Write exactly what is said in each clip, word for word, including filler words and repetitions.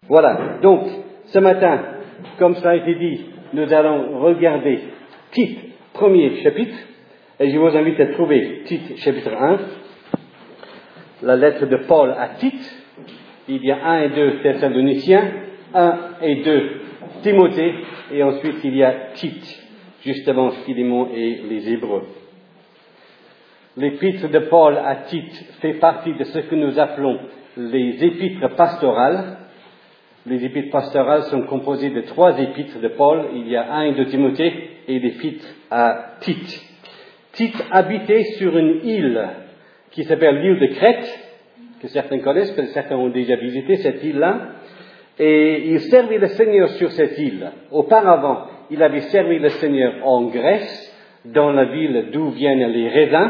Voilà, donc ce matin, comme ça a été dit, nous allons regarder Tite, premier chapitre, et je vous invite à trouver Tite, chapitre un, la lettre de Paul à Tite. Il y a un et deux Thessaloniciens, un et deux Timothée, et ensuite il y a Tite, justement Philémon et les Hébreux. L'épître de Paul à Tite fait partie de ce que nous appelons les épîtres pastorales. Les épîtres pastorales sont composées de trois épîtres de Paul. Il y a un de Timothée et l'épître à Tite. Tite habitait sur une île qui s'appelle l'île de Crète, que certains connaissent, que certains ont déjà visité cette île-là. Et il servait le Seigneur sur cette île. Auparavant, il avait servi le Seigneur en Grèce, dans la ville d'où viennent les raisins,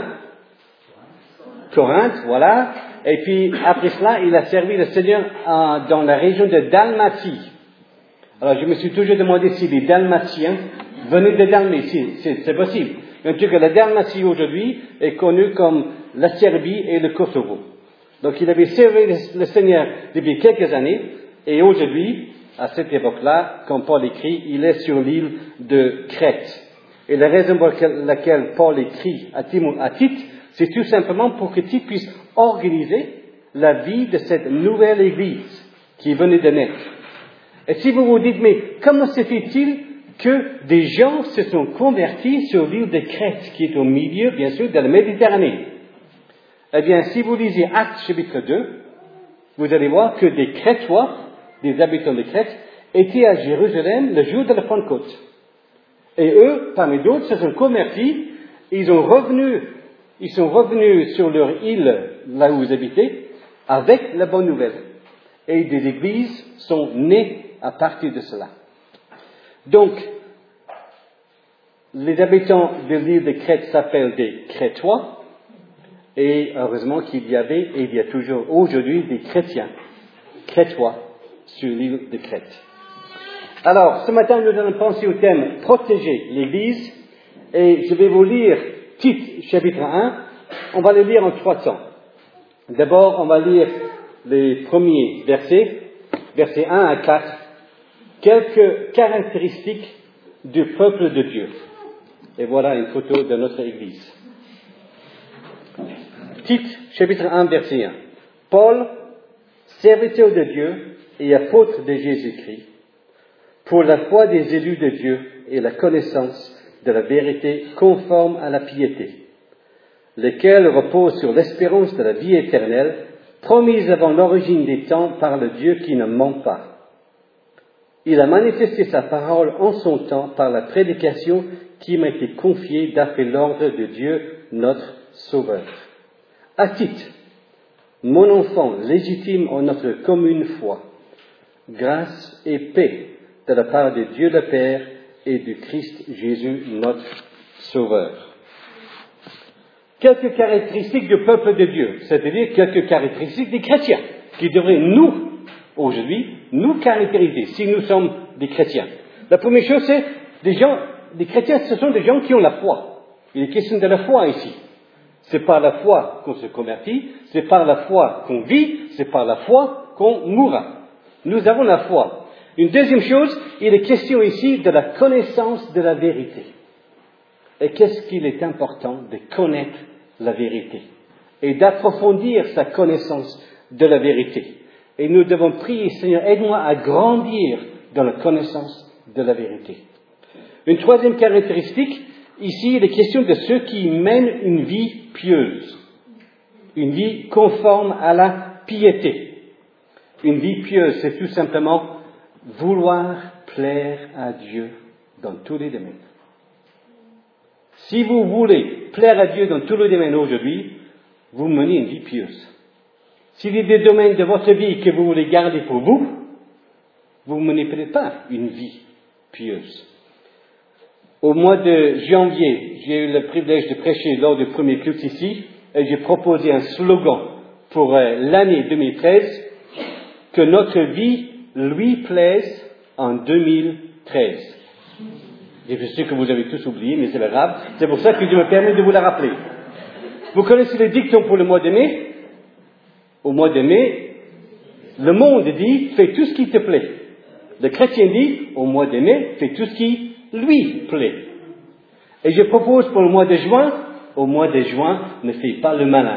Corinthe, voilà. Et puis, après cela, il a servi le Seigneur euh, dans la région de Dalmatie. Alors, je me suis toujours demandé si les Dalmatiens venaient de Dalmatie. C'est, c'est possible. En tout cas, la Dalmatie aujourd'hui est connue comme la Serbie et le Kosovo. Donc, il avait servi le, le Seigneur depuis quelques années. Et aujourd'hui, à cette époque-là, quand Paul écrit, il est sur l'île de Crète. Et la raison pour laquelle Paul écrit à, Timo, à Tite, c'est tout simplement pour que Tite puisse organiser la vie de cette nouvelle Église qui venait de naître. Et si vous vous dites, mais comment se fait-il que des gens se sont convertis sur l'île de Crète, qui est au milieu, bien sûr, de la Méditerranée? Eh bien, si vous lisez Actes chapitre deux, vous allez voir que des Crétois, des habitants de Crète, étaient à Jérusalem le jour de la Pentecôte. Et eux, parmi d'autres, se sont convertis, ils ont revenu Ils sont revenus sur leur île, là où ils habitaient, avec la bonne nouvelle. Et des églises sont nées à partir de cela. Donc, les habitants de l'île de Crète s'appellent des Crétois, et heureusement qu'il y avait, et il y a toujours aujourd'hui, des chrétiens, Crétois, sur l'île de Crète. Alors, ce matin, nous allons penser au thème « Protéger l'Église », et je vais vous lire Tite, chapitre un, on va le lire en trois temps. D'abord, on va lire les premiers versets, versets un à quatre, quelques caractéristiques du peuple de Dieu. Et voilà une photo de notre Église. Tite, chapitre un, verset un. Paul, serviteur de Dieu et apôtre de Jésus-Christ, pour la foi des élus de Dieu et la connaissance de la vérité conforme à la piété, lesquels reposent sur l'espérance de la vie éternelle, promise avant l'origine des temps par le Dieu qui ne ment pas. Il a manifesté sa parole en son temps par la prédication qui m'a été confiée d'après l'ordre de Dieu, notre Sauveur. À Tite, mon enfant légitime en notre commune foi, grâce et paix de la part de Dieu le Père et du Christ Jésus, notre Sauveur. Quelques caractéristiques du peuple de Dieu, c'est-à-dire quelques caractéristiques des chrétiens, qui devraient nous, aujourd'hui, nous caractériser, si nous sommes des chrétiens. La première chose, c'est, des gens, des chrétiens, ce sont des gens qui ont la foi. Il est question de la foi ici. C'est par la foi qu'on se convertit, c'est par la foi qu'on vit, c'est par la foi qu'on mourra. Nous avons la foi. Une deuxième chose, il est question ici de la connaissance de la vérité. Et qu'est-ce qu'il est important de connaître la vérité et d'approfondir sa connaissance de la vérité. Et nous devons prier, Seigneur, aide-moi à grandir dans la connaissance de la vérité. Une troisième caractéristique, ici, il est question de ceux qui mènent une vie pieuse, une vie conforme à la piété. Une vie pieuse, c'est tout simplement vouloir plaire à Dieu dans tous les domaines. Si vous voulez plaire à Dieu dans tous les domaines aujourd'hui, vous menez une vie pieuse. S'il y a des domaines de votre vie que vous voulez garder pour vous, vous ne menez peut-être pas une vie pieuse. Au mois de janvier, j'ai eu le privilège de prêcher lors du premier culte ici, et j'ai proposé un slogan pour euh, l'année deux mille treize, que notre vie lui plaise en deux mille treize. Et je sais que vous avez tous oublié, mais c'est pas grave. C'est pour ça que je me permets de vous la rappeler. Vous connaissez le dicton pour le mois de mai? Au mois de mai, Le monde dit, fais tout ce qui te plaît. Le chrétien dit, au mois de mai, fais tout ce qui lui plaît. Et je propose pour le mois de juin, au mois de juin, ne fais pas le malin.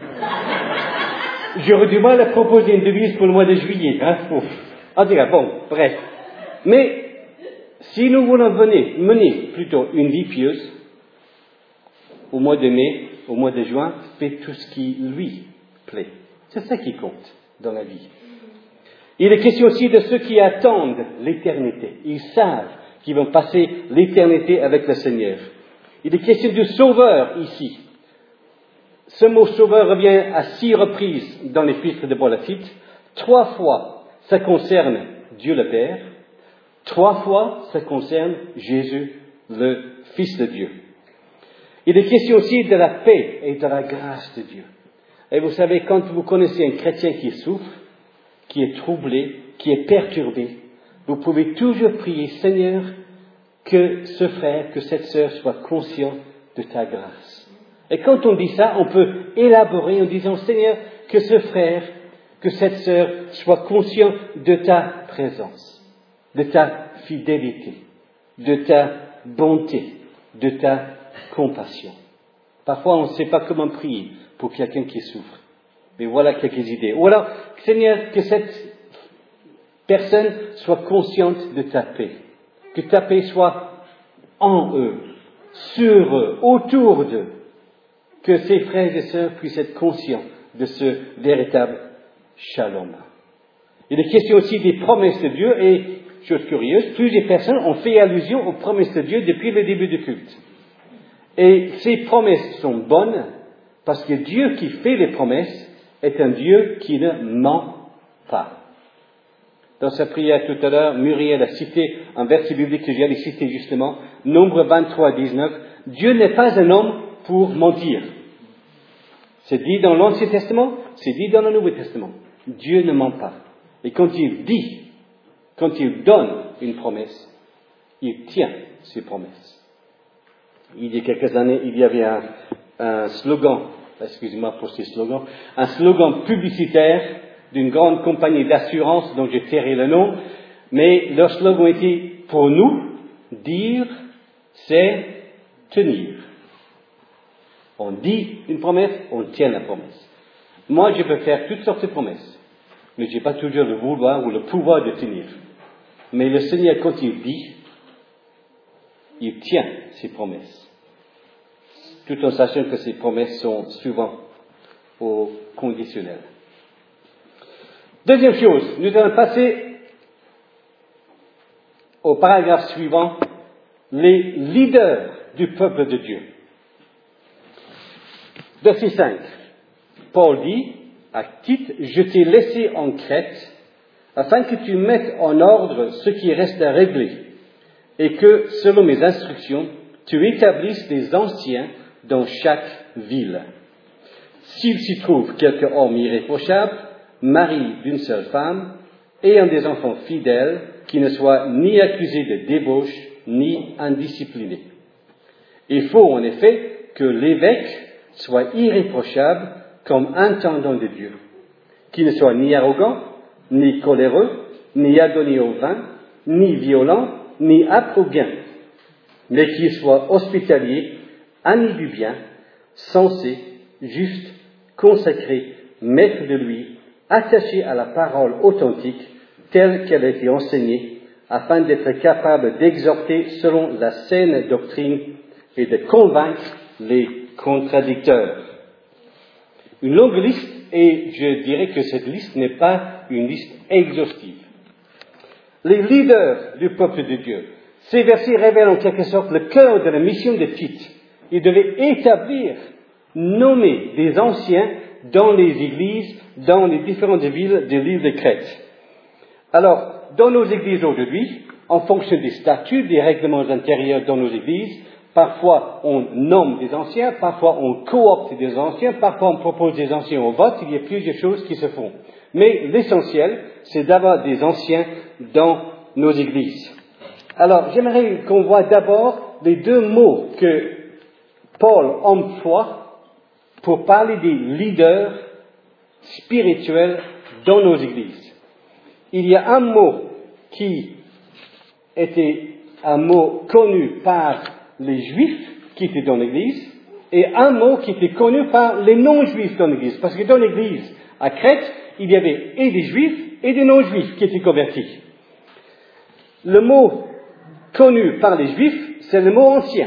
J'aurais du mal à proposer une devise pour le mois de juillet. Hein? En tout cas, bon, bref. Mais si nous voulons mener, mener plutôt une vie pieuse, au mois de mai, au mois de juin, fais tout ce qui lui plaît. C'est ça qui compte dans la vie. Il est question aussi de ceux qui attendent l'éternité. Ils savent qu'ils vont passer l'éternité avec le Seigneur. Il est question du Sauveur ici. Ce mot Sauveur revient à six reprises dans l'épître de Paul à Tite. Trois fois, ça concerne Dieu le Père. Trois fois, ça concerne Jésus, le Fils de Dieu. Il est question aussi de la paix et de la grâce de Dieu. Et vous savez, quand vous connaissez un chrétien qui souffre, qui est troublé, qui est perturbé, vous pouvez toujours prier, Seigneur, que ce frère, que cette sœur soit conscient de ta grâce. Et quand on dit ça, on peut élaborer en disant, Seigneur, que ce frère, que cette sœur soit conscient de ta présence, de ta fidélité, de ta bonté, de ta compassion. Parfois, on ne sait pas comment prier pour quelqu'un qui souffre. Mais voilà quelques idées. Ou alors, Seigneur, que cette personne soit consciente de ta paix. Que ta paix soit en eux, sur eux, autour d'eux. Que ces frères et sœurs puissent être conscients de ce véritable shalom. Il est question aussi des promesses de Dieu et, chose curieuse, plusieurs personnes ont fait allusion aux promesses de Dieu depuis le début du culte. Et ces promesses sont bonnes parce que Dieu qui fait les promesses est un Dieu qui ne ment pas. Dans sa prière tout à l'heure, Muriel a cité un verset biblique que j'allais citer justement, Nombre vingt-trois, dix-neuf. Dieu n'est pas un homme pour mentir. C'est dit dans l'Ancien Testament, c'est dit dans le Nouveau Testament. Dieu ne ment pas. Et quand il dit, quand il donne une promesse, il tient ses promesses. Il y a quelques années, il y avait un, un slogan, excusez-moi pour ces slogans, un slogan publicitaire d'une grande compagnie d'assurance dont j'ai tairai le nom, mais leur slogan était « Pour nous, dire, c'est tenir ». On dit une promesse, on tient la promesse. Moi, je peux faire toutes sortes de promesses, mais je n'ai pas toujours le vouloir ou le pouvoir de tenir. Mais le Seigneur, quand il dit, il tient ses promesses. Tout en sachant que ces promesses sont souvent au conditionnel. Deuxième chose, nous allons passer au paragraphe suivant, les leaders du peuple de Dieu. Verset cinq. Paul dit à Tite, je t'ai laissé en Crète afin que tu mettes en ordre ce qui reste à régler et que, selon mes instructions, tu établisses des anciens dans chaque ville. S'il s'y trouve quelque homme irréprochable, mari d'une seule femme, ayant des enfants fidèles, qui ne soient ni accusés de débauche, ni indisciplinés. Il faut en effet que l'évêque soit irréprochable comme intendant de Dieu, qui ne soit ni arrogant, ni coléreux, ni adonné au vin, ni violent, ni âpre au gain, mais qu'il soit hospitalier, ami du bien, sensé, juste, consacré, maître de lui, attaché à la parole authentique, telle qu'elle a été enseignée, afin d'être capable d'exhorter selon la saine doctrine et de convaincre les contradicteurs. Une longue liste, et je dirais que cette liste n'est pas une liste exhaustive. Les leaders du peuple de Dieu. Ces versets révèlent en quelque sorte le cœur de la mission de Tite. Il devait établir, nommer des anciens dans les églises, dans les différentes villes de l'île de Crète. Alors, dans nos églises aujourd'hui, en fonction des statuts, des règlements intérieurs dans nos églises, parfois on nomme des anciens, parfois on coopte des anciens, parfois on propose des anciens au vote, il y a plusieurs choses qui se font. Mais l'essentiel, c'est d'avoir des anciens dans nos églises. Alors, j'aimerais qu'on voit d'abord les deux mots que Paul emploie pour parler des leaders spirituels dans nos églises. il y a un mot qui était un mot connu par les Juifs qui étaient dans l'Église, et un mot qui était connu par les non-Juifs dans l'Église. Parce que dans l'Église, à Crète, il y avait et des Juifs et des non-Juifs qui étaient convertis. Le mot connu par les Juifs, c'est le mot ancien.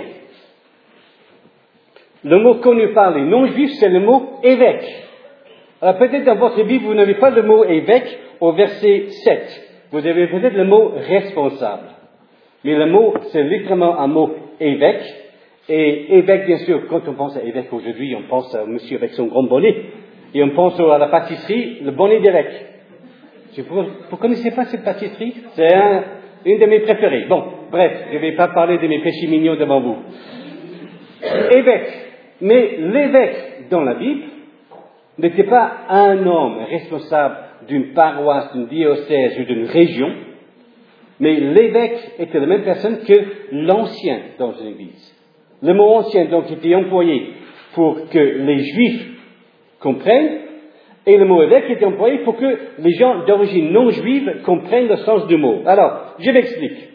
Le mot connu par les non-Juifs, c'est le mot évêque. Alors peut-être dans votre Bible, vous n'avez pas le mot évêque au verset sept. Vous avez peut-être le mot responsable. Mais le mot, c'est littéralement un mot évêque. Et évêque, bien sûr, quand on pense à évêque aujourd'hui, on pense à monsieur avec son grand bonnet. Et on pense à la pâtisserie, le bonnet d'évêque. Vous ne connaissez pas cette pâtisserie? C'est un, une de mes préférées. Bon, bref, je ne vais pas parler de mes péchés mignons devant vous. Évêque. Mais l'évêque dans la Bible n'était pas un homme responsable d'une paroisse, d'une diocèse ou d'une région, mais l'évêque était la même personne que l'ancien dans une église. Le mot ancien donc était employé pour que les Juifs comprennent, et le mot évêque était employé pour que les gens d'origine non juive comprennent le sens du mot. Alors, je m'explique.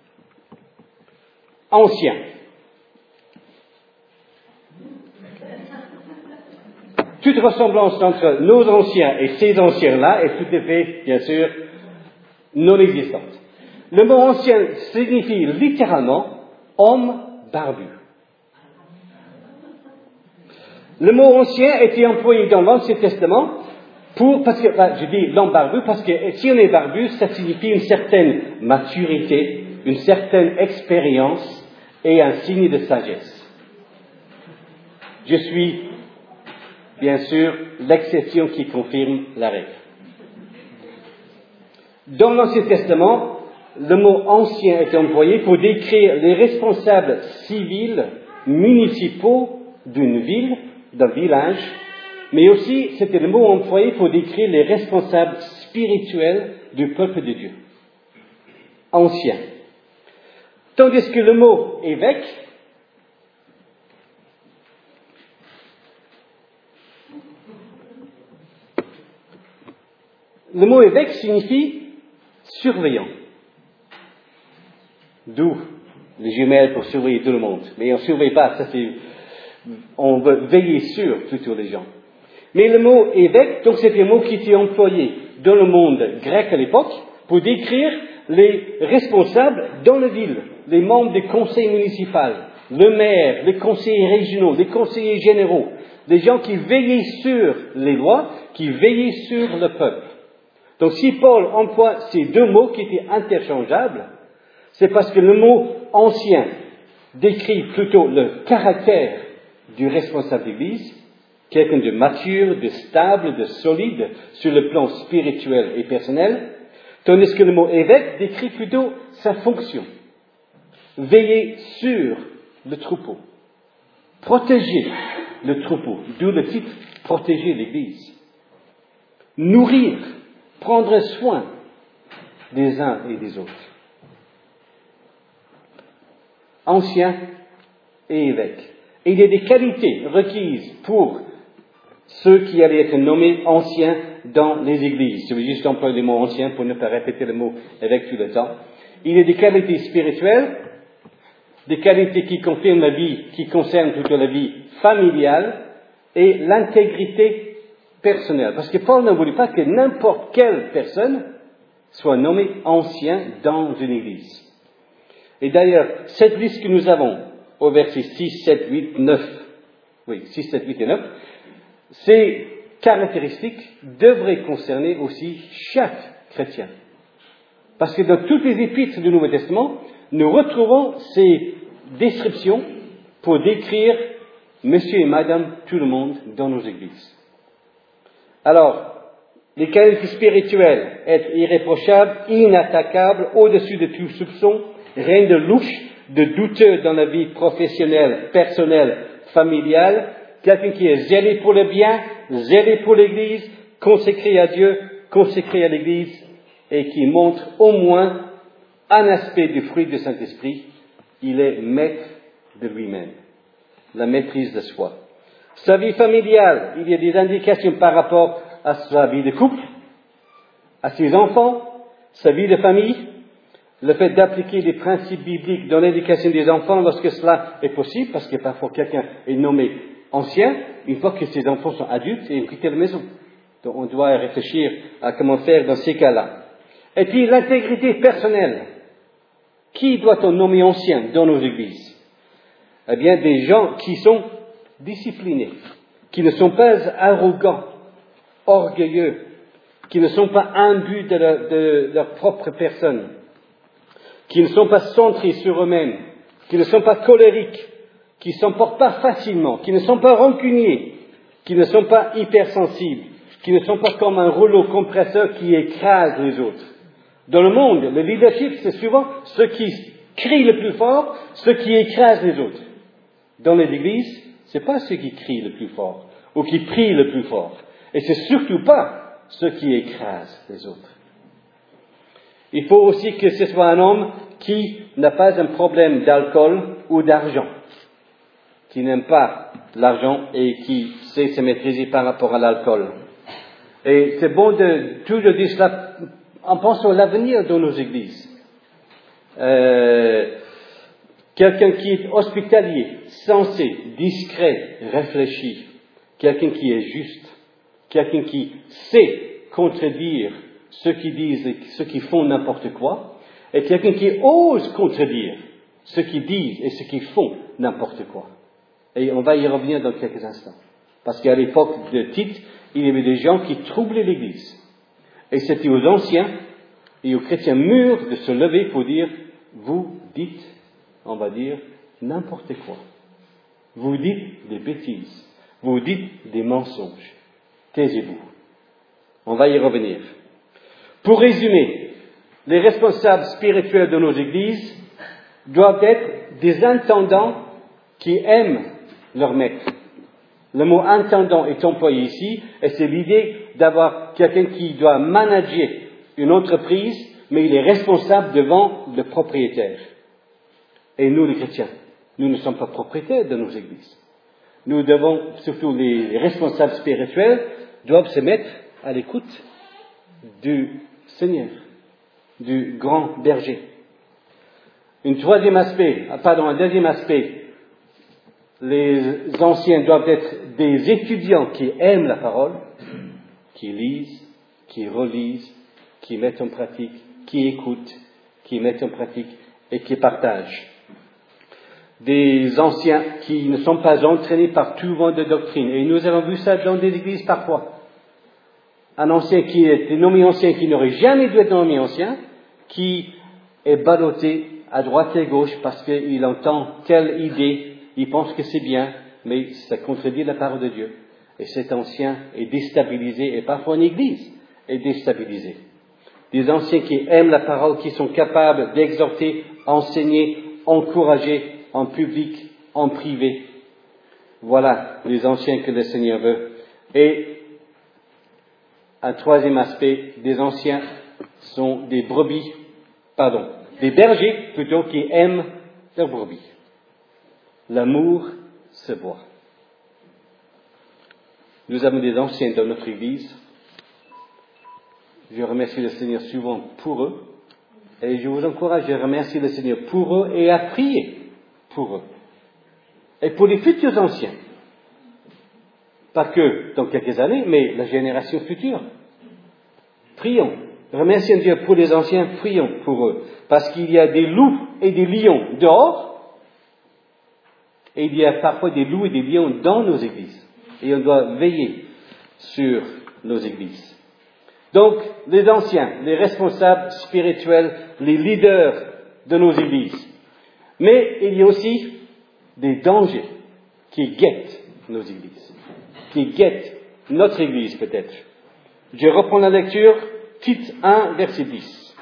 Ancien. Toute ressemblance entre nos anciens et ces anciens-là est tout à fait, bien sûr, non existante. Le mot ancien signifie littéralement homme barbu. Le mot ancien était employé dans l'Ancien Testament pour, parce que, enfin, je dis l'homme barbu parce que si on est barbu, ça signifie une certaine maturité, une certaine expérience et un signe de sagesse. Je suis, bien sûr, l'exception qui confirme la règle. Dans l'Ancien Testament, le mot ancien est employé pour décrire les responsables civils, municipaux d'une ville, d'un village, mais aussi c'était le mot employé pour décrire les responsables spirituels du peuple de Dieu. Ancien. Tandis que le mot évêque le mot évêque signifie surveillant. D'où les jumelles pour surveiller tout le monde. Mais on ne surveille pas, ça c'est, on veut veiller sur plutôt les gens. Mais le mot évêque, donc c'était un mot qui était employé dans le monde grec à l'époque pour décrire les responsables dans la ville, les membres des conseils municipaux, le maire, les conseillers régionaux, les conseillers généraux, des gens qui veillaient sur les lois, qui veillaient sur le peuple. Donc si Paul emploie ces deux mots qui étaient interchangeables, c'est parce que le mot ancien décrit plutôt le caractère du responsable d'Église, quelqu'un de mature, de stable, de solide sur le plan spirituel et personnel, tandis que le mot évêque décrit plutôt sa fonction. Veiller sur le troupeau, protéger le troupeau, d'où le titre « Protéger l'Église », nourrir, prendre soin des uns et des autres. Ancien et évêque. Et il y a des qualités requises pour ceux qui allaient être nommés anciens dans les églises. Je vais juste employer le mot ancien pour ne pas répéter le mot évêque tout le temps. Il y a des qualités spirituelles, des qualités qui confirment la vie, qui concernent plutôt la vie familiale et l'intégrité personnelle. Parce que Paul ne voulait pas que n'importe quelle personne soit nommée ancien dans une église. Et d'ailleurs, cette liste que nous avons au verset six, sept, huit, neuf, oui, six, sept, huit et neuf, ces caractéristiques devraient concerner aussi chaque chrétien. Parce que dans toutes les épîtres du Nouveau Testament, nous retrouvons ces descriptions pour décrire monsieur et madame tout le monde dans nos églises. Alors, les qualités spirituelles, être irréprochable, inattaquable, au-dessus de tout soupçon, rien de louche, de douteux dans la vie professionnelle, personnelle, familiale, quelqu'un qui est zélé pour le bien, zélé pour l'Église, consacré à Dieu, consacré à l'Église, et qui montre au moins un aspect du fruit du Saint-Esprit. Il est maître de lui-même, la maîtrise de soi. Sa vie familiale, il y a des indications par rapport à sa vie de couple, à ses enfants, sa vie de famille, le fait d'appliquer les principes bibliques dans l'éducation des enfants lorsque cela est possible, parce que parfois quelqu'un est nommé ancien, une fois que ses enfants sont adultes et ont quitté la maison. Donc on doit réfléchir à comment faire dans ces cas-là. Et puis l'intégrité personnelle. Qui doit-on nommer ancien dans nos églises? Eh bien, des gens qui sont disciplinés, qui ne sont pas arrogants, orgueilleux, qui ne sont pas imbus de leur, de leur propre personne, qui ne sont pas centrés sur eux-mêmes, qui ne sont pas colériques, qui ne s'emportent pas facilement, qui ne sont pas rancuniers, qui ne sont pas hypersensibles, qui ne sont pas comme un rouleau compresseur qui écrase les autres. Dans le monde, le leadership, c'est souvent ceux qui crient le plus fort, ceux qui écrasent les autres. Dans les églises, ce n'est pas ceux qui crient le plus fort ou qui prient le plus fort. Et ce n'est surtout pas ceux qui écrasent les autres. Il faut aussi que ce soit un homme qui n'a pas un problème d'alcool ou d'argent, qui n'aime pas l'argent et qui sait se maîtriser par rapport à l'alcool. Et c'est bon de toujours dire cela en pensant à l'avenir de nos églises. Euh, quelqu'un qui est hospitalier, sensé, discret, réfléchi, quelqu'un qui est juste, quelqu'un qui sait contredire ceux qui disent et ceux qui font n'importe quoi, et quelqu'un qui ose contredire ceux qui disent et ceux qui font n'importe quoi. Et on va y revenir dans quelques instants. Parce qu'à l'époque de Tite, il y avait des gens qui troublaient l'Église. Et c'était aux anciens et aux chrétiens mûrs de se lever pour dire, vous dites, on va dire, n'importe quoi. Vous dites des bêtises. Vous dites des mensonges. Taisez-vous. On va y revenir. Pour résumer, les responsables spirituels de nos églises doivent être des intendants qui aiment leur maître. Le mot intendant est employé ici, et c'est l'idée d'avoir quelqu'un qui doit manager une entreprise, mais il est responsable devant le propriétaire. Et nous, les chrétiens, nous ne sommes pas propriétaires de nos églises. Nous devons, surtout les responsables spirituels, doivent se mettre à l'écoute du Seigneur, du grand berger. Un troisième aspect, pardon, un deuxième aspect, les anciens doivent être des étudiants qui aiment la parole, qui lisent, qui relisent, qui mettent en pratique, qui écoutent, qui mettent en pratique et qui partagent. Des anciens qui ne sont pas entraînés par tout vent de doctrine. Et nous avons vu ça dans des églises parfois. Un ancien qui est nommé ancien, qui n'aurait jamais dû être nommé ancien, qui est ballotté à droite et à gauche parce qu'il entend telle idée, il pense que c'est bien, mais ça contredit la parole de Dieu. Et cet ancien est déstabilisé, et parfois une église est déstabilisée. Des anciens qui aiment la parole, qui sont capables d'exhorter, enseigner, encourager en public, en privé. Voilà les anciens que le Seigneur veut. Et un troisième aspect, des anciens sont des brebis, pardon, des bergers plutôt qui aiment leurs brebis. L'amour se voit. Nous avons des anciens dans notre Église. Je remercie le Seigneur souvent pour eux. Et je vous encourage à remercier le Seigneur pour eux et à prier pour eux. Et pour les futurs anciens. Pas que dans quelques années, mais la génération future. Prions. Remercions Dieu pour les anciens, prions pour eux. Parce qu'il y a des loups et des lions dehors. Et il y a parfois des loups et des lions dans nos églises. Et on doit veiller sur nos églises. Donc, les anciens, les responsables spirituels, les leaders de nos églises. Mais il y a aussi des dangers qui guettent nos églises, qui guettent notre église peut-être. Je reprends la lecture, Tite un, verset dix.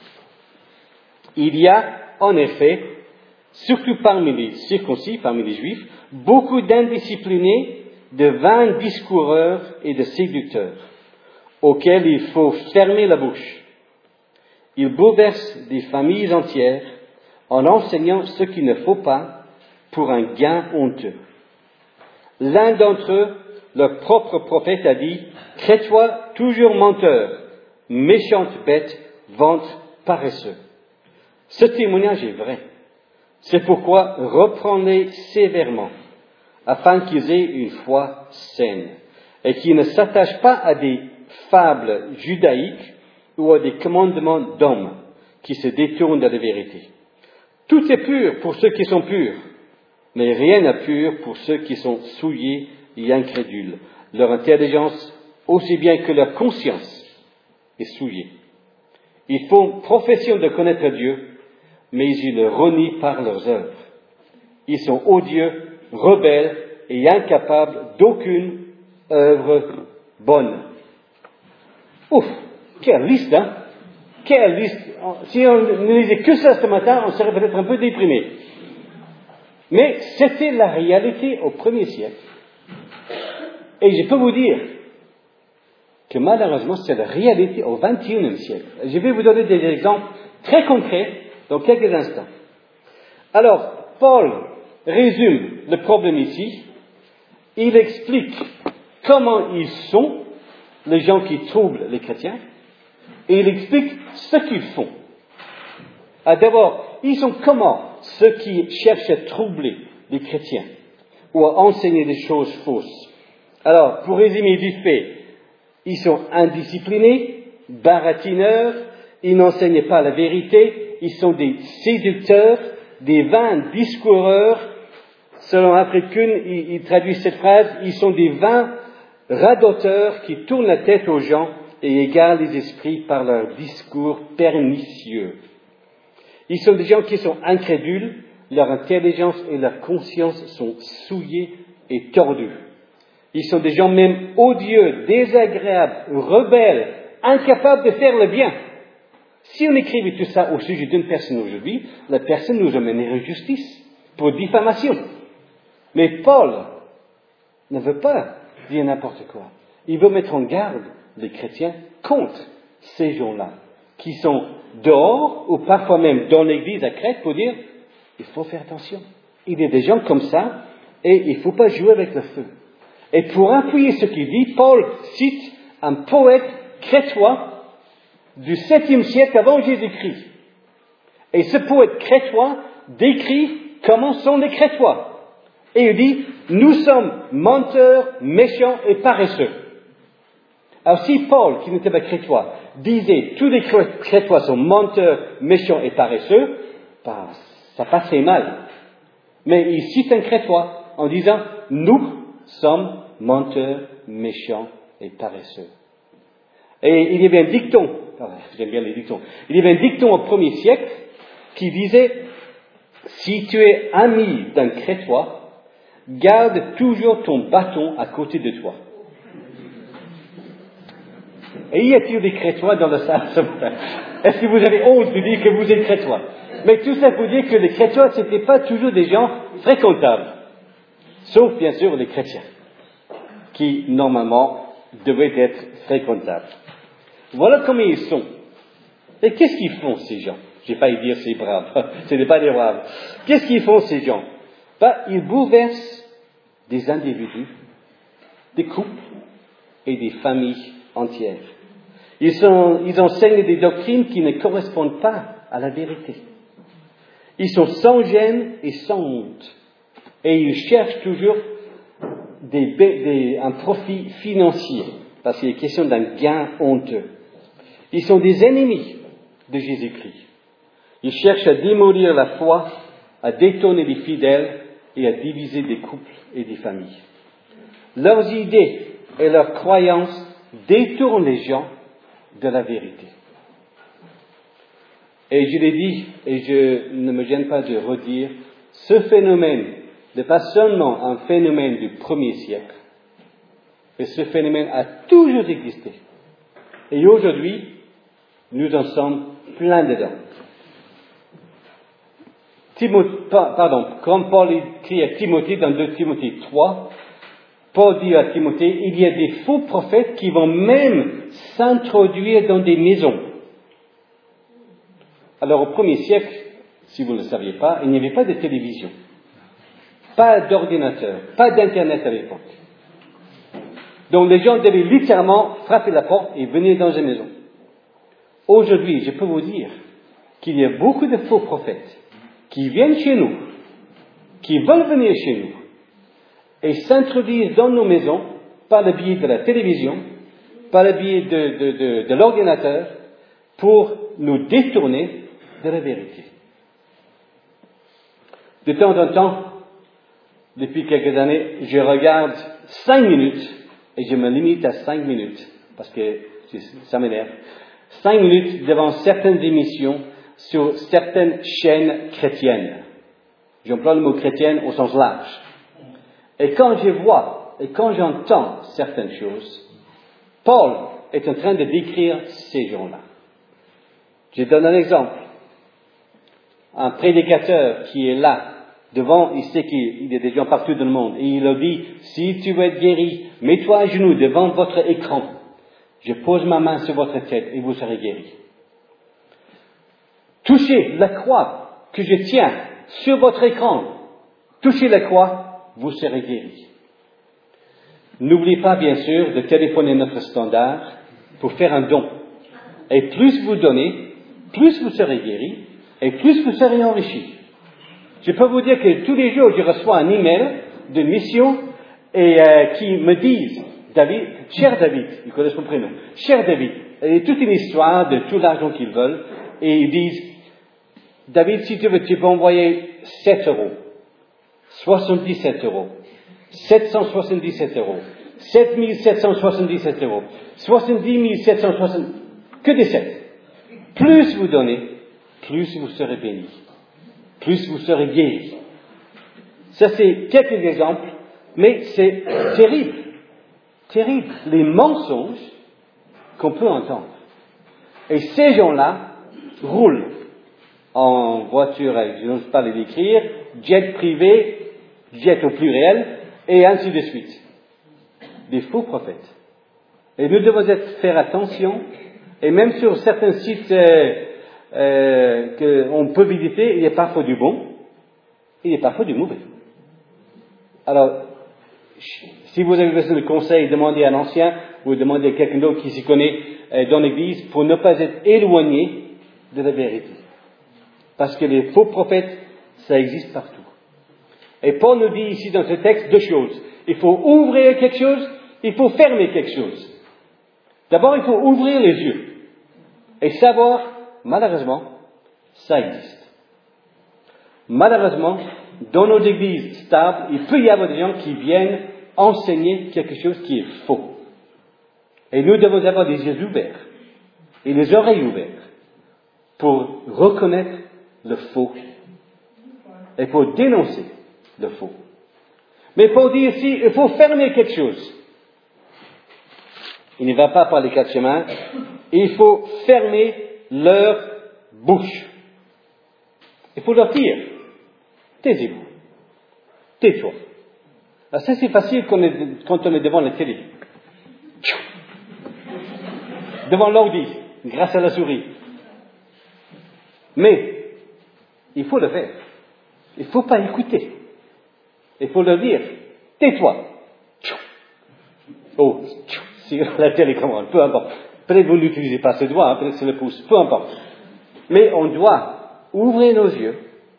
Il y a, en effet, surtout parmi les circoncis, parmi les juifs, beaucoup d'indisciplinés, de vains discoureurs et de séducteurs, auxquels il faut fermer la bouche. Ils bouleversent des familles entières en enseignant ce qu'il ne faut pas pour un gain honteux. L'un d'entre eux, leur propre prophète, a dit « Crée-toi toujours menteur, méchante bête, ventre paresseux. Ce témoignage est vrai. C'est pourquoi reprenez sévèrement, afin qu'ils aient une foi saine, et qu'ils ne s'attachent pas à des fables judaïques ou à des commandements d'hommes qui se détournent de la vérité. Tout est pur pour ceux qui sont purs, mais rien n'est pur pour ceux qui sont souillés et incrédules. Leur intelligence, aussi bien que leur conscience, est souillée. Ils font profession de connaître Dieu, mais ils le renient par leurs œuvres. Ils sont odieux, rebelles et incapables d'aucune œuvre bonne. Ouf, quelle liste, hein? Quelle liste! Si on ne lisait que ça ce matin, on serait peut-être un peu déprimé. Mais c'était la réalité au premier siècle. Et je peux vous dire que malheureusement, c'est la réalité au vingt et unième siècle. Je vais vous donner des exemples très concrets dans quelques instants. Alors, Paul résume le problème ici. Il explique comment ils sont, les gens qui troublent les chrétiens, et il explique ce qu'ils font. Ah, d'abord, ils sont comment ceux qui cherchent à troubler les chrétiens ou à enseigner des choses fausses. Alors, pour résumer vite fait, ils sont indisciplinés, baratineurs, ils n'enseignent pas la vérité, ils sont des séducteurs, des vains discoureurs. Selon Alfred Kuhn, il, il traduit cette phrase, ils sont des vains radoteurs qui tournent la tête aux gens et égarent les esprits par leurs discours pernicieux. Ils sont des gens qui sont incrédules, leur intelligence et leur conscience sont souillées et tordues. Ils sont des gens même odieux, désagréables, rebelles, incapables de faire le bien. Si on écrivait tout ça au sujet d'une personne aujourd'hui, la personne nous emmènerait en justice pour diffamation. Mais Paul ne veut pas dire n'importe quoi. Il veut mettre en garde les chrétiens contre ces gens-là, qui sont dehors ou parfois même dans l'église à Crète pour dire il faut faire attention. Il y a des gens comme ça et il ne faut pas jouer avec le feu. Et pour appuyer ce qu'il dit, Paul cite un poète crétois du septième siècle avant Jésus-Christ. Et ce poète crétois décrit comment sont les Crétois. Et il dit, nous sommes menteurs, méchants et paresseux. Alors si Paul, qui n'était pas crétois, disait tous les Crétois sont menteurs, méchants et paresseux, ben, ça passait mal. Mais il cite un Crétois en disant, nous sommes menteurs, méchants et paresseux. Et il y avait un dicton, j'aime bien les dictons, il y avait un dicton au premier siècle qui disait, si tu es ami d'un Crétois, garde toujours ton bâton à côté de toi. Et y a-t-il des Crétois dans la salle ce matin? Est-ce que vous avez honte de dire que vous êtes Crétois? Mais tout ça pour dire que les Crétois, ce n'étaient pas toujours des gens fréquentables. Sauf, bien sûr, les chrétiens, qui, normalement, devaient être fréquentables. Voilà comment ils sont. Et qu'est-ce qu'ils font, ces gens? J'ai failli dire ces braves. Ce n'est pas des braves. Qu'est-ce qu'ils font, ces gens? Ben, ils bouleversent des individus, des couples et des familles entières. Ils, sont, ils enseignent des doctrines qui ne correspondent pas à la vérité. Ils sont sans gêne et sans honte. Et ils cherchent toujours des, des, un profit financier, parce qu'il est question d'un gain honteux. Ils sont des ennemis de Jésus-Christ. Ils cherchent à démolir la foi, à détourner les fidèles et à diviser des couples et des familles. Leurs idées et leurs croyances détournent les gens de la vérité. Et je l'ai dit, et je ne me gêne pas de redire, ce phénomène n'est pas seulement un phénomène du premier siècle, mais ce phénomène a toujours existé. Et aujourd'hui, nous en sommes plein dedans. Timothée, pardon, comme Paul écrit à Timothée dans deux Timothée trois, Paul dit à Timothée, il y a des faux prophètes qui vont même s'introduire dans des maisons. Alors au premier siècle, si vous ne le saviez pas, il n'y avait pas de télévision, pas d'ordinateur, pas d'internet à l'époque. Donc les gens devaient littéralement frapper la porte et venir dans une maison. aujourd'hui, je peux vous dire qu'il y a beaucoup de faux prophètes qui viennent chez nous, qui veulent venir chez nous, et s'introduisent dans nos maisons par le biais de la télévision, par le biais de, de, de, de l'ordinateur, pour nous détourner de la vérité. De temps en temps, depuis quelques années, je regarde cinq minutes, et je me limite à cinq minutes, parce que ça m'énerve, cinq minutes devant certaines émissions sur certaines chaînes chrétiennes. J'emploie le mot chrétienne au sens large. Et quand je vois et quand j'entends certaines choses, Paul est en train de décrire ces gens-là. Je donne un exemple. Un prédicateur qui est là, devant, il sait qu'il y a des gens partout dans le monde, et il leur dit, si tu veux être guéri, mets-toi à genoux devant votre écran. Je pose ma main sur votre tête et vous serez guéri. Touchez la croix que je tiens sur votre écran. Touchez la croix, vous serez guéri. N'oubliez pas, bien sûr, de téléphoner notre standard pour faire un don. Et plus vous donnez, plus vous serez guéri, et plus vous serez enrichi. Je peux vous dire que tous les jours, je reçois un email de mission et euh, qui me disent, David, cher David, ils connaissent mon prénom, cher David, et toute une histoire de tout l'argent qu'ils veulent, et ils disent, David, si tu veux, tu peux envoyer sept euros, soixante-dix-sept euros, sept cent soixante-dix-sept euros, sept mille sept cent soixante-dix-sept euros, soixante-dix mille sept cent soixante, que des sept. Plus vous donnez, plus vous serez béni, plus vous serez guéri. Ça, c'est quelques exemples, mais c'est terrible, terrible, les mensonges qu'on peut entendre. Et ces gens-là roulent en voiture, je n'ose pas les décrire, jet privé, jet au pluriel, et ainsi de suite. Des faux prophètes. Et nous devons être, faire attention, et même sur certains sites euh, euh, qu'on peut visiter, il y a parfois du bon, il y a parfois du mauvais. Alors, si vous avez besoin de conseils, demandez à un ancien, ou demandez à quelqu'un d'autre qui s'y connaît euh, dans l'Église, pour ne pas être éloigné de la vérité. Parce que les faux prophètes, ça existe partout. Et Paul nous dit ici dans ce texte deux choses. Il faut ouvrir quelque chose, il faut fermer quelque chose. D'abord, il faut ouvrir les yeux et savoir, malheureusement, ça existe. Malheureusement, dans nos églises stables, il peut y avoir des gens qui viennent enseigner quelque chose qui est faux. Et nous devons avoir les yeux ouverts et les oreilles ouvertes pour reconnaître le faux et pour dénoncer le faux. Mais pour dire ici, il faut fermer quelque chose. Il ne va pas par les quatre chemins. Il faut fermer leur bouche. Il faut leur dire, taisez-vous, tais-toi. Alors ça c'est facile quand on est, quand on est devant la télé. Devant l'ordi, grâce à la souris. Mais, il faut le faire. Il ne faut pas écouter. Il faut leur dire, tais-toi. Oh, sur la télécommande, peu importe. Peut-être vous n'utilisez pas ce doigt, hein, peut-être c'est le pouce, peu importe. Mais on doit ouvrir nos yeux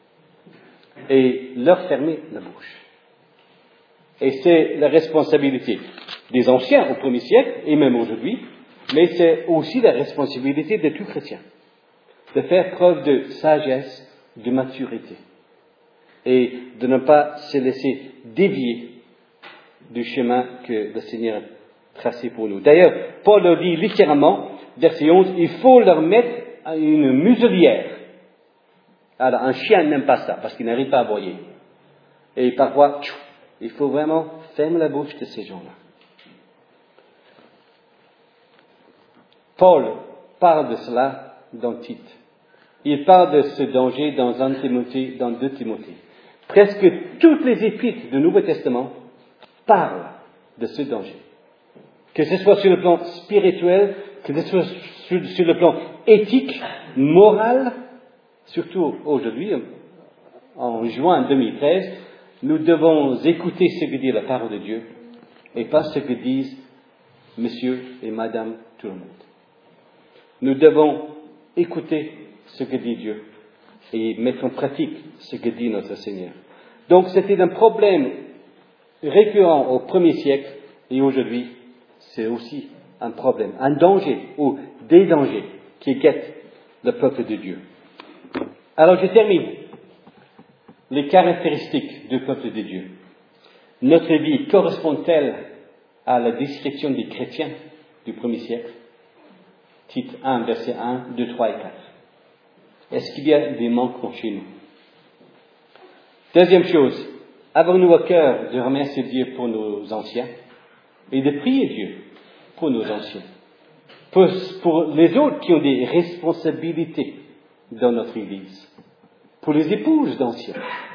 et leur fermer la bouche. Et c'est la responsabilité des anciens au premier siècle, et même aujourd'hui, mais c'est aussi la responsabilité de tout chrétien, de faire preuve de sagesse, de maturité, et de ne pas se laisser dévier du chemin que le Seigneur a tracé pour nous. D'ailleurs, Paul leur dit littéralement, verset onze, il faut leur mettre une muselière. Alors, un chien n'aime pas ça, parce qu'il n'arrive pas à aboyer. Et parfois, il faut vraiment fermer la bouche de ces gens-là. Paul parle de cela dans Tite. Il parle de ce danger dans un Timothée, dans deux Timothée. Presque toutes les épîtres du Nouveau Testament parlent de ce danger. Que ce soit sur le plan spirituel, que ce soit sur, sur le plan éthique, moral, surtout aujourd'hui, en juin deux mille treize, nous devons écouter ce que dit la parole de Dieu et pas ce que disent monsieur et madame tout le monde. Nous devons écouter ce que dit Dieu et mettre en pratique ce que dit notre Seigneur. Donc c'était un problème récurrent au premier siècle et aujourd'hui c'est aussi un problème, un danger ou des dangers qui guettent le peuple de Dieu. Alors je termine. Les caractéristiques du peuple de Dieu. Notre vie correspond-elle à la description des chrétiens du premier siècle? Tite un, versets un, deux, trois et quatre. Est-ce qu'il y a des manquements chez nous? Deuxième chose, avons-nous à cœur de remercier Dieu pour nos anciens et de prier Dieu pour nos anciens, pour, pour les autres qui ont des responsabilités dans notre Église, pour les épouses d'anciens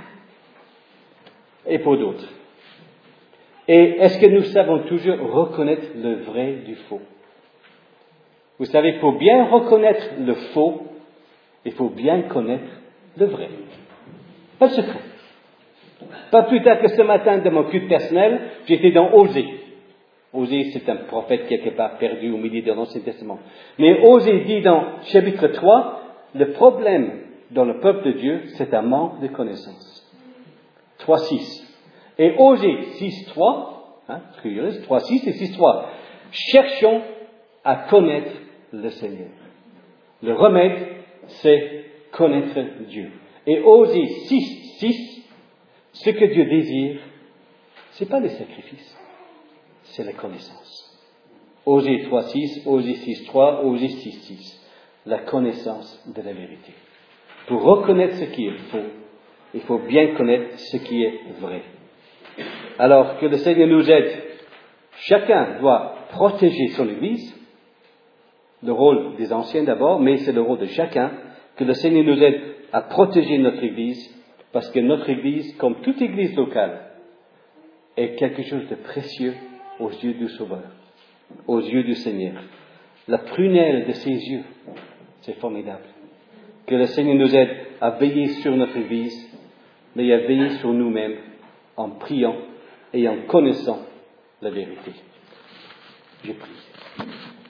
et pour d'autres. Et est-ce que nous savons toujours reconnaître le vrai du faux? Vous savez, pour bien reconnaître le faux, il faut bien connaître le vrai. Pas le secret. Pas plus tard que ce matin, dans mon culte personnel, j'étais dans Osée. Osée, c'est un prophète quelque part perdu au milieu de l'Ancien Testament. Mais Osée dit dans chapitre trois, le problème dans le peuple de Dieu, c'est un manque de connaissance. trois six. Et Osée six trois, hein, trois six et six trois. Cherchons à connaître le Seigneur. Le remède, c'est connaître Dieu. Et Osée six six, ce que Dieu désire, c'est pas les sacrifices, c'est la connaissance. Osée trois six, Osée six trois, Osée six six, la connaissance de la vérité. Pour reconnaître ce qui est faux, il faut bien connaître ce qui est vrai. Alors que le Seigneur nous aide. Chacun doit protéger son Église, le rôle des anciens d'abord, mais c'est le rôle de chacun, que le Seigneur nous aide à protéger notre Église, parce que notre Église, comme toute Église locale, est quelque chose de précieux aux yeux du Sauveur, aux yeux du Seigneur. La prunelle de ses yeux, c'est formidable. Que le Seigneur nous aide à veiller sur notre Église, mais à veiller sur nous-mêmes en priant et en connaissant la vérité. Je prie.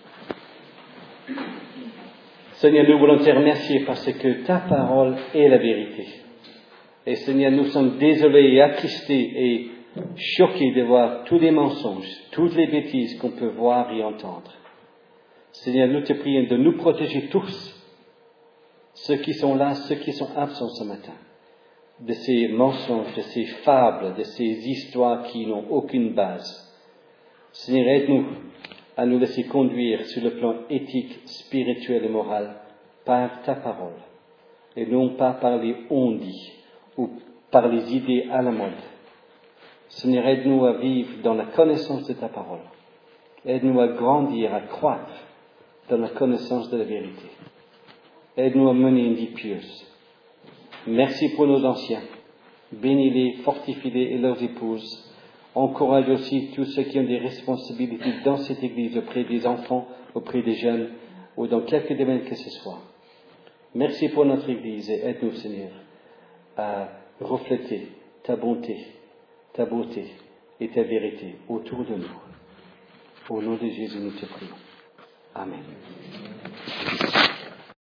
Seigneur, nous voulons te remercier parce que ta parole est la vérité. Et Seigneur, nous sommes désolés et attristés et choqués de voir tous les mensonges, toutes les bêtises qu'on peut voir et entendre. Seigneur, nous te prions de nous protéger tous, ceux qui sont là, ceux qui sont absents ce matin, de ces mensonges, de ces fables, de ces histoires qui n'ont aucune base. Seigneur, aide-nous à nous laisser conduire sur le plan éthique, spirituel et moral par ta parole, et non pas par les on-dit ou par les idées à la mode. Seigneur, aide-nous à vivre dans la connaissance de ta parole. Aide-nous à grandir, à croître dans la connaissance de la vérité. Aide-nous à mener une vie pieuse. Merci pour nos anciens. Bénis-les, fortifie-les et leurs épouses. Encourage aussi tous ceux qui ont des responsabilités dans cette Église, auprès des enfants, auprès des jeunes, ou dans quelque domaine que ce soit. Merci pour notre Église et aide-nous, Seigneur, à refléter ta bonté, ta beauté et ta vérité autour de nous. Au nom de Jésus, nous te prions. Amen.